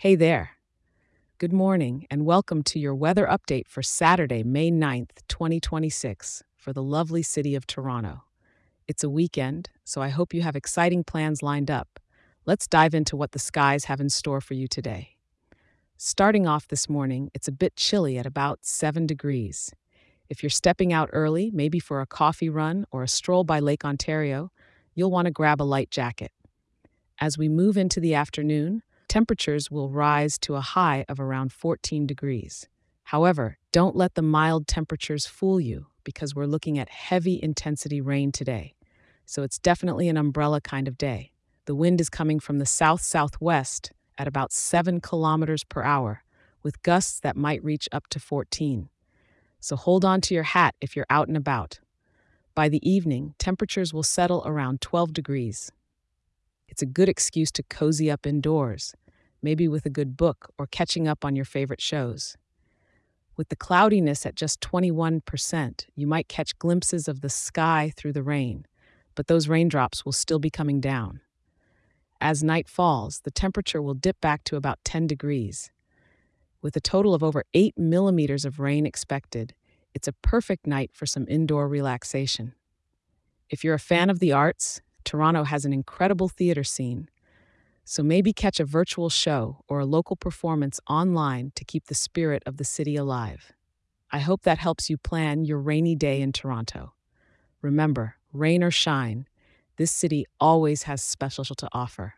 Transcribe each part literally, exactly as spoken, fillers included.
Hey there. Good morning and welcome to your weather update for Saturday, May ninth, twenty twenty-six, for the lovely city of Toronto. It's a weekend, so I hope you have exciting plans lined up. Let's dive into what the skies have in store for you today. Starting off this morning, it's a bit chilly at about seven degrees. If you're stepping out early, maybe for a coffee run or a stroll by Lake Ontario, you'll want to grab a light jacket. As we move into the afternoon, temperatures will rise to a high of around fourteen degrees. However, don't let the mild temperatures fool you because we're looking at heavy intensity rain today. So it's definitely an umbrella kind of day. The wind is coming from the south-southwest at about seven kilometers per hour, with gusts that might reach up to fourteen. So hold on to your hat if you're out and about. By the evening, temperatures will settle around twelve degrees. It's a good excuse to cozy up indoors, maybe with a good book or catching up on your favorite shows. With the cloudiness at just twenty-one percent, you might catch glimpses of the sky through the rain, but those raindrops will still be coming down. As night falls, the temperature will dip back to about ten degrees. With a total of over eight millimeters of rain expected, it's a perfect night for some indoor relaxation. If you're a fan of the arts, Toronto has an incredible theater scene, so maybe catch a virtual show or a local performance online to keep the spirit of the city alive. I hope that helps you plan your rainy day in Toronto. Remember, rain or shine, this city always has special to offer.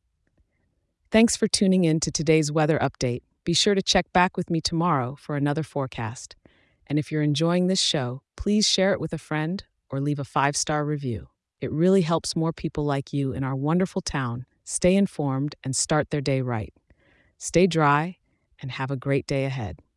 Thanks for tuning in to today's weather update. Be sure to check back with me tomorrow for another forecast. And if you're enjoying this show, please share it with a friend or leave a five-star review. It really helps more people like you in our wonderful town stay informed and start their day right. Stay dry and have a great day ahead.